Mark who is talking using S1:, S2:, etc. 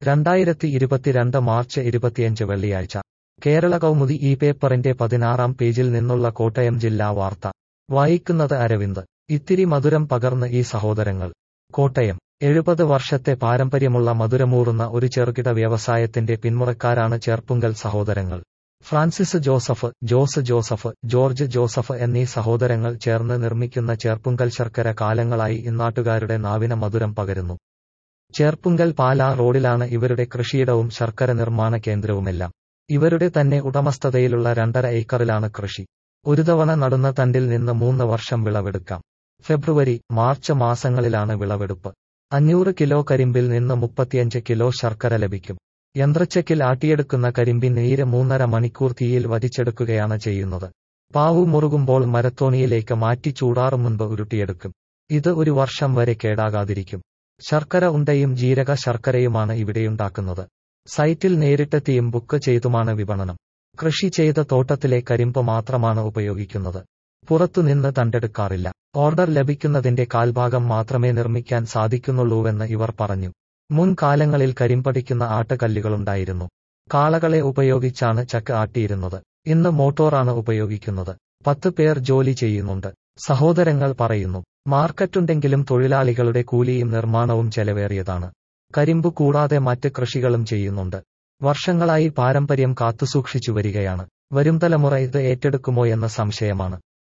S1: 2022 March 25 വെള്ളിയാഴ്ച കേരള കൗമുദി ഈ പേപ്പറിന്റെ 16-ാം പേജിൽ നിന്നുള്ള കോട്ടയം ജില്ലാ വാർത്ത വായിക്കുന്നത് അരവിന്ദ്. ഇത്തിരി മധുരം പകർന്ന് ഈ സഹോദരങ്ങൾ. കോട്ടയം 70 വർഷത്തെ പാരമ്പര്യമുള്ള മധുരമൂറുന്ന ഒരു ചെറുകിട വ്യവസായത്തിന്റെ പിന്മുറക്കാരാണ് ചേർപ്പുങ്കൽ സഹോദരങ്ങൾ. ഫ്രാൻസിസ് ജോസഫ്, ജോസ് ജോസഫ്, ജോർജ് ജോസഫ് എന്നീ സഹോദരങ്ങൾ ചേർന്ന് നിർമ്മിക്കുന്ന ചേർപ്പുങ്കൽ ശർക്കര കാലങ്ങളായി ഇന്നാട്ടുകാരുടെ നാവിന് മധുരം പകരുന്നു. ചേർപ്പുങ്കൽ പാലാ റോഡിലാണ് ഇവരുടെ കൃഷിയിടവും ശർക്കര നിർമ്മാണ കേന്ദ്രവുമെല്ലാം. ഇവരുടെ തന്നെ ഉടമസ്ഥതയിലുള്ള 2.5 ഏക്കറിലാണ് കൃഷി. ഒരു തവണ നടുന്ന തണ്ടിൽ നിന്ന് 3 വർഷം വിളവെടുക്കാം. ഫെബ്രുവരി, മാർച്ച് മാസങ്ങളിലാണ് വിളവെടുപ്പ്. 500 കിലോ കരിമ്പിൽ നിന്ന് 35 കിലോ ശർക്കര ലഭിക്കും. യന്ത്രച്ചക്കിൽ ആട്ടിയെടുക്കുന്ന കരിമ്പിൻ നീര് 3.5 മണിക്കൂർ തീയിൽ വറ്റിച്ചെടുക്കുകയാണ് ചെയ്യുന്നത്. പാവു മുറുകുമ്പോൾ മരത്തോണിയിലേക്ക് മാറ്റി ചൂടാറും മുൻപ് ഉരുട്ടിയെടുക്കും. ഇത് 1 വർഷം വരെ കേടാകാതിരിക്കും. ശർക്കര ഉണ്ടയും ജീരക ശർക്കരയുമാണ് ഇവിടെയുണ്ടാക്കുന്നത്. സൈറ്റിൽ നേരിട്ടെത്തിയും ബുക്ക് ചെയ്തുമാണ് വിപണനം. കൃഷി ചെയ്ത തോട്ടത്തിലെ കരിമ്പ് മാത്രമാണ് ഉപയോഗിക്കുന്നത്. പുറത്തുനിന്ന് തണ്ടെടുക്കാറില്ല. ഓർഡർ ലഭിക്കുന്നതിന്റെ കാൽഭാഗം മാത്രമേ നിർമ്മിക്കാൻ സാധിക്കുന്നുള്ളൂവെന്ന് ഇവർ പറഞ്ഞു. മുൻകാലങ്ങളിൽ കരിമ്പടിക്കുന്ന ആട്ടുകല്ലുകളുണ്ടായിരുന്നു. കാളകളെ ഉപയോഗിച്ചാണ് ചക്ക് ആട്ടിയിരുന്നത്. ഇന്ന് മോട്ടോറാണ് ഉപയോഗിക്കുന്നത്. 10 പേർ ജോലി ചെയ്യുന്നുണ്ട്. സഹോദരങ്ങൾ പറയുന്നു. മാർക്കറ്റുണ്ടെങ്കിലും തൊഴിലാളികളുടെ കൂലിയും നിർമ്മാണവും ചെലവേറിയതാണ്. കരിമ്പ് കൂടാതെ മറ്റ് കൃഷികളും ചെയ്യുന്നുണ്ട്. വർഷങ്ങളായി പാരമ്പര്യം കാത്തുസൂക്ഷിച്ചു വരികയാണ്. വരും തലമുറ ഇത് ഏറ്റെടുക്കുമോയെന്ന സംശയമാണ്.